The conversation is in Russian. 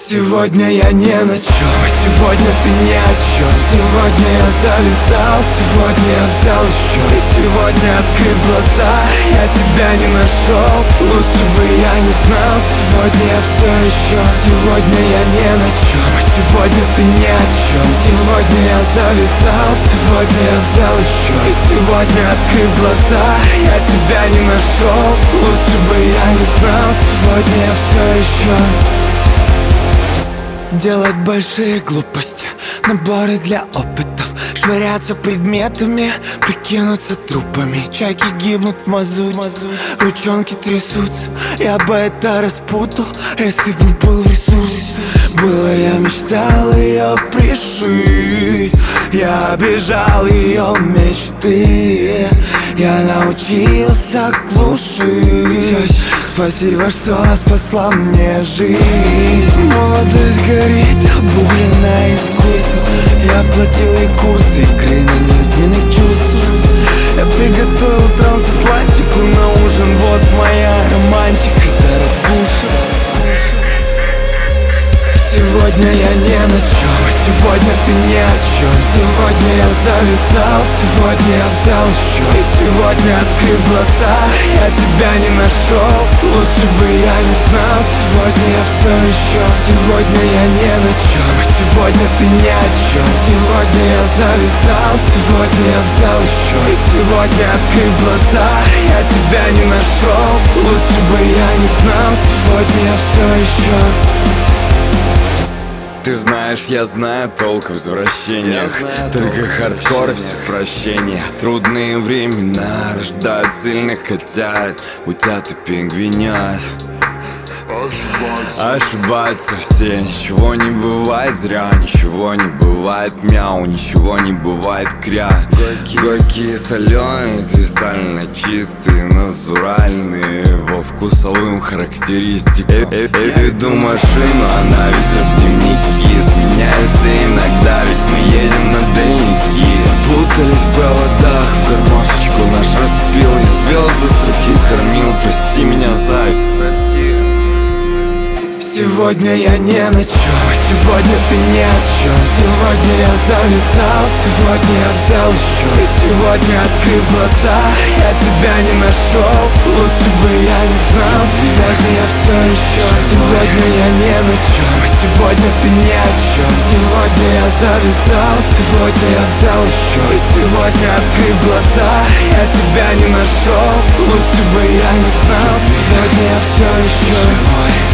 Сегодня я не на чем, сегодня ты ни о чем. Сегодня я завязал, сегодня я взял еще. И сегодня, открыв глаза, я тебя не нашел. Лучше бы я не знал, сегодня я все еще. Сегодня я не на чем, сегодня ты ни о чем. Сегодня я завязал, сегодня я взял еще. И сегодня, открыв глаза, я тебя не нашел. Лучше бы я не знал, сегодня я все еще. Делать большие глупости, наборы для опытов, швыряться предметами, прикинуться трупами. Чайки гибнут в мазуте, ручонки трясутся. Я бы это распутал, если бы был в ресурсе. Было, я мечтал ее пришить, я обижал ее мечты. Я научился глушить. Спасибо, что спасла мне жизнь. Молодость горит, обугленное искусство. Я платил ей курсы игры на неизменных чувствах. Я приготовил трансатлантику на ужин. Вот моя романтика, дорогуша. Сегодня я не на чем, сегодня ты ни о чем. Сегодня я завязал, сегодня я взял еще. И сегодня, открыв глаза, я тебя не нашел. Лучше бы я не знал, сегодня я все еще. Сегодня я не на чем, сегодня ты ни о чем. Сегодня я завязал, сегодня я взял еще. И сегодня, открыв глаза, я тебя не нашел. Лучше бы я не знал, сегодня я все еще. Ты знаешь, я знаю толк в возвращениях. Только хардкор и все прощения. Трудные времена рождают сильных, хотя утят и пингвинят. Ошибаются все, ничего не бывает зря. Ничего не бывает мяу, ничего не бывает кря. Горькие, соленые, кристально чистые, натуральные во вкусовым характеристикам. Веду машину, она ведет дневники. Сменяемся иногда, ведь мы едем на дальники. Запутались в проводах, в гармошечку наш распил. Я звезды с руки кормил, прости меня, зай, прости. Сегодня я не на чем, сегодня ты ни о чем. Сегодня я завязал, сегодня я взял еще. И сегодня, открыв глаза, я тебя не нашел. Лучше бы я не знал, сегодня я все еще. Сегодня я не на чем, сегодня ты ни о чем. Сегодня я завязал, сегодня я взял еще. И сегодня, открыв глаза, я тебя не нашел. Лучше бы я не знал, сегодня я все еще.